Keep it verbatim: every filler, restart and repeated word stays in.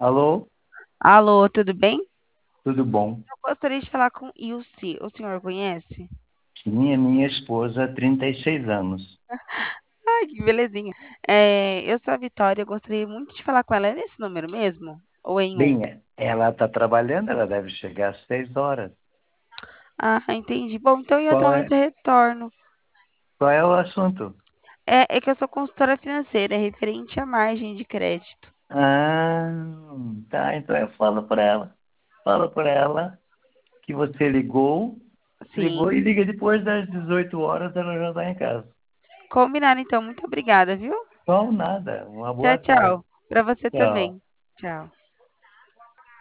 Alô, Alô, tudo bem? tudo bom? Eu gostaria de falar com Ilse. O senhor conhece? Minha minha esposa, trinta e seis anos. Ai, que belezinha. É, eu sou a Vitória, eu gostaria muito de falar com ela. É nesse número mesmo? Ou é em outro? Bem, ela está trabalhando, ela deve chegar às seis horas. Ah, entendi. Bom, então em outro Qual momento é, eu retorno. qual é o assunto? É, é que eu sou consultora financeira, é referente à margem de crédito. Ah, tá, então eu falo para ela. Fala para ela que você ligou, ligou Sim. e liga depois das dezoito horas, ela já está em casa. Combinado, então. Muito obrigada, viu? Então, nada, uma Tchau, boa tarde. tchau. Para você Tchau. também. Tchau.